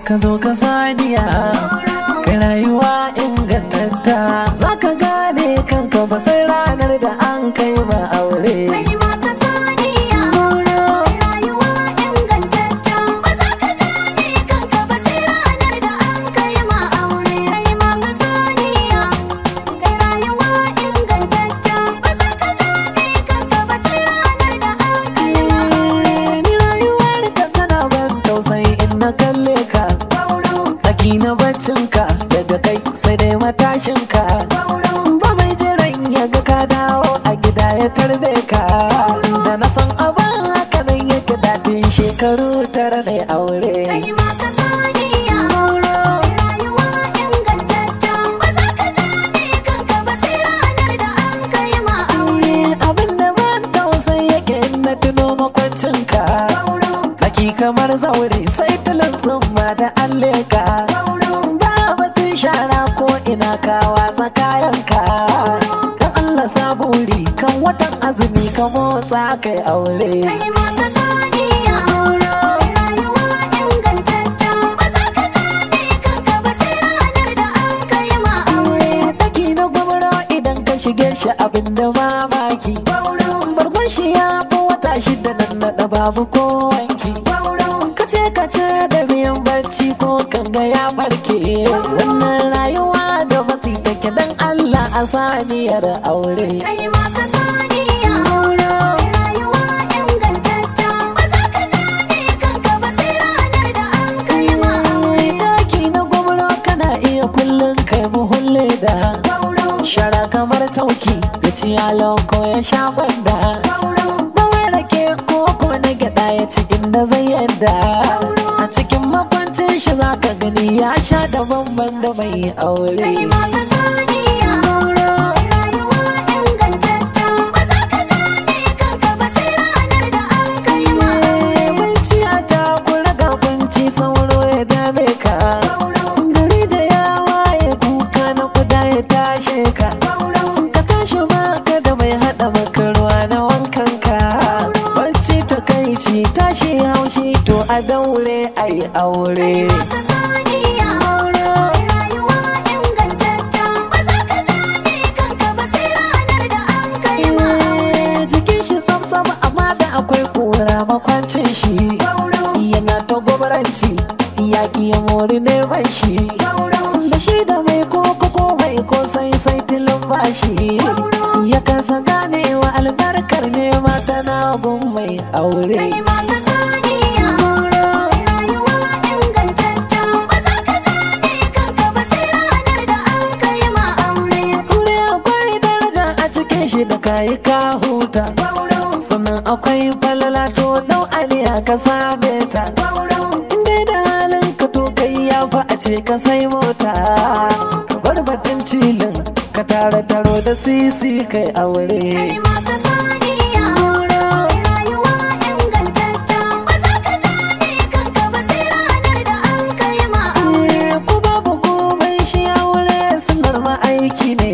ka zo ka saniya kai rayuwa ingantatta za ka gane kanka ba sai ranar da an kai ba aure. Na baccinka daga kai sai dai matashinka ba mai jiran ya ga ka dawo a gida ya tarbe ka da na san abin haka zan yake daɗin shekaru tara da aure. Abin da ban tausayi yake na tuno makwancinka kaki kamar zaure sai tulun zumma da alleka shara ko ina ka watsa kayanka kan Allah saburi kan watan azumi ka motsa kai aure. Daki na gwamro idan ka shige shi abin da mamaki bargon shi ya fi wata shida nan naɗa babu ko wanki kace da biyan bacci ko kanga ya barke wannan rayuwa da matsi take dan Allah a saniyar aure. Daki na gwamro kana iya kullum kai muhulle da shara kamar tauki da ciyalon ko ya sha gwanda rake koko na gyaɗa ya ci inda zai yadda a cikin makwancin shi za ka gani ya sha daban da mai aure. Sauro ya dame ka gari da yawa ya kuka na kuda ya tashe ka ka tashi baka da mai hada maka ruwa na wankan ka bacci takaici tashi haushi to a daure ai aure. Jikin shi sam amma da akwai kura makwancin shi yana ta gobaranci yaƙi ya mori neman shi da shi da mai koko ko mai ko sai tilin bashi ya kasa ganewa albarkar nema tana gun mai aure. Da kayi ka huta sannan akwai falala to dau aliya ka same ta inda da halin ka to kai ya fa a ce ka sai mota ka bar batun cilin ka tare taro da sisi kai aure. Ko babu komai shi aure sunar ma aiki ne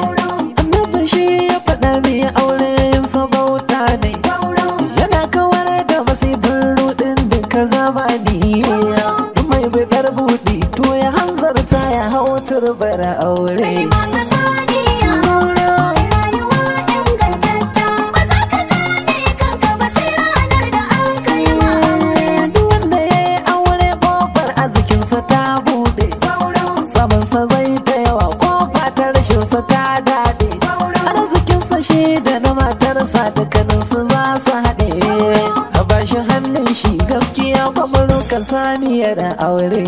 aure yin sabauta ne yana kawar da masifin rudin duka zamani mai bidar buɗi to ya hanzarta ya hau turbar aure. Duk wanda ya yi aure kofar arzikinsa ta buɗe samansa zai ta yawa kofa ta rashinsa ta daɗe shi da na matarsa dukkaninsu za su haɗe a bashi hannun shi gaskiya kwamaro ka saniyar aure.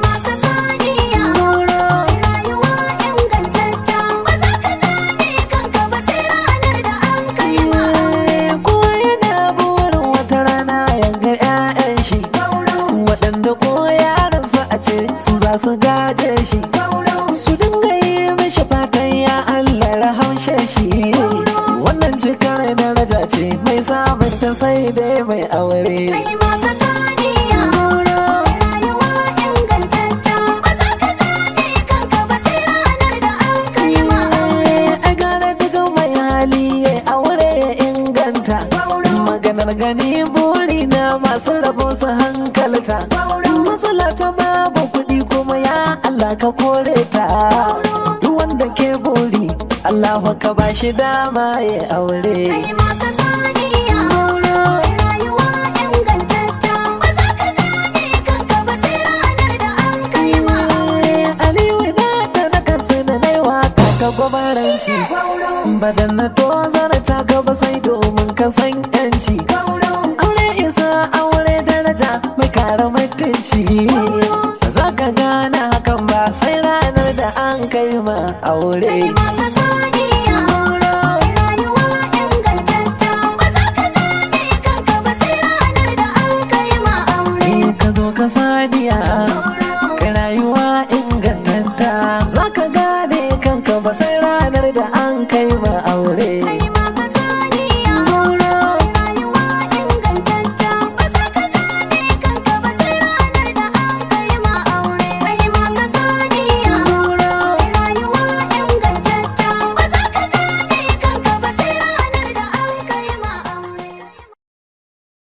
Kowa yana burin wata rana yanga 'ya'yan shi waɗanda ko yaransa a ce su za su gaje shi su dinga yi mishi fatan ya Allah rahamshe shi. Wannan cikar daraja ce mai sabunta sai dai mai aure. A gara duka mai hali ya aure ya inganta maganar gani buri na masu rabo su hankalta. Matsala ta babu kuɗi kuma ya Allah ka kore ta. Duk wanda ke buri Allah ka ba shi dama ya aure. Gobaranci badan na tozar ta gaba sai domin ka san yanci. Aure isa aure daraja mai kara mutunci. Ba za ka gane hakan ba sai ranar da an kai ma aure. Ka zo ka sadiya